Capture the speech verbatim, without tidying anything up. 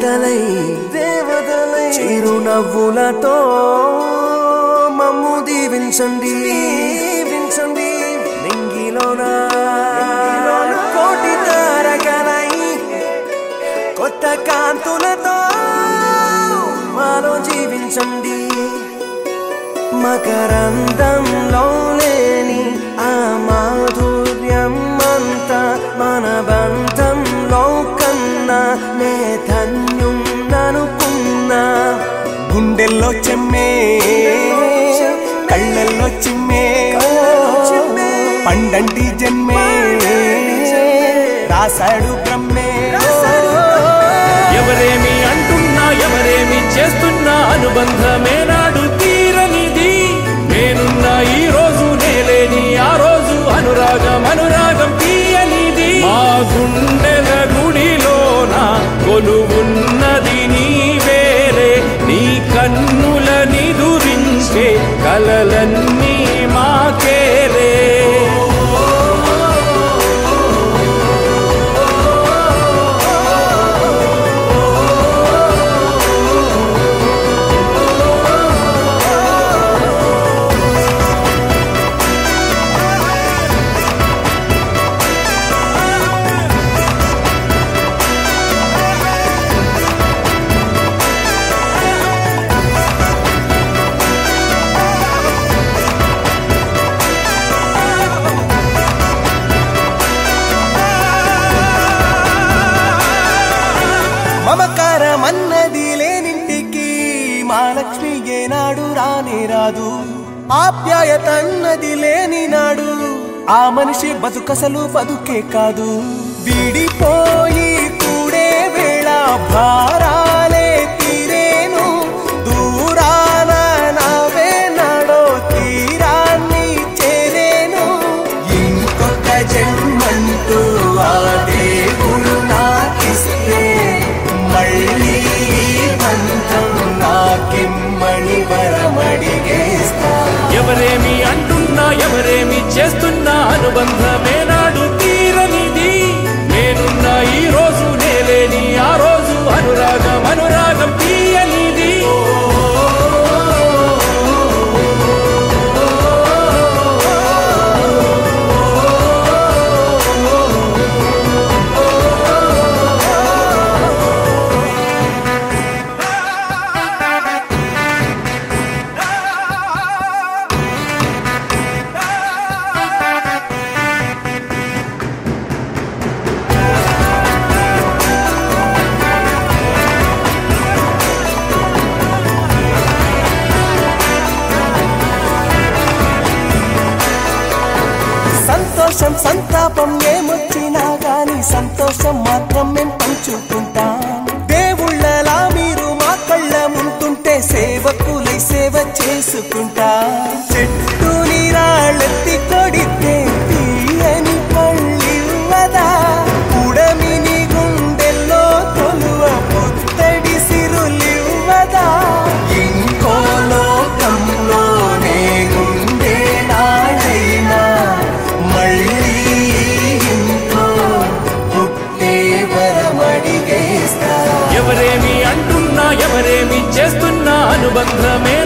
దేవతలై దేవతలై చిరునవ్వులతో మమ్ము దీవించండి దీవించండి నింగిలోన కోటి తారకలై కొత్త కాంతులతో మాలో జీవించండి మకరందంలో లేని ఆ మాధుర్యం అంతా మన బంధంలో కన్నా నే ధన్యున్ననుకున్నా గుండెల్లో చెమ్మే కళ్ళల్లో చిమ్మే పండంటి జన్మే రాశాడు బ్రహ్మే ఎవరేమి అంటున్నా ఎవరేమి చేస్తున్నా అనుబంధమే నాడు తీరనిది నేనున్నా ఈ రోజు నేలేని ఆ రోజు అనురాగం అనురాగం తీయనిది మా గుండెల గుడిలోన కొలువున్నది నీ వేరే నీ కన్నుల నిదురించే కలలన్నీ మాకేరే మమకారమన్నది లేనింటికి మా లక్ష్మి ఏనాడు రానే రాదు ఆప్యాయతన్నది లేని నాడు ఆ మనిషి బతుకసలు బతుకే కాదు విడిపోయి కూడే వేళ భారాలే తీరేను దూరాన నవే నాడో తీరాన్ని చేరేను ఇంకొక జన్మంటూ ఆ దేవుడు నాకిస్తే మళ్ళీ బంధం నాకిమ్మని వరమడిగేస్తా ఎవరేమి అంటున్నా ఎవరేమి చేస్తున్నా అనుబంధమే నాడు తీరనిది నేనున్నా ఈ రోజు నేలేని ఆ రోజు అనురాగం అనురాగం తీయనిది సంతోషం సంతాపం ఏమొచ్చినా గాని సంతోషం మాత్రం మేము పంచుకుంటాం దేవుళ్ళలా మీరు మా కళ్ళ ముంటుంటే సేవకులై సేవ చేసుకుంటా చెట్టు నీరాళ్ళెత్తి కొడితే తీయని పళ్ళివ్వదా ఉడమిని గుండెల్లో తొలువ పుత్తడి సిరులివ్వదా ఇంకో లోకంలోనే గుండె నాడైనా మళ్ళీ ఇంకో పుట్టే వరమడిగేస్తా ఎవరేమి అంటున్నా ఎవరేమి చేస్తున్నా అనుబంధమే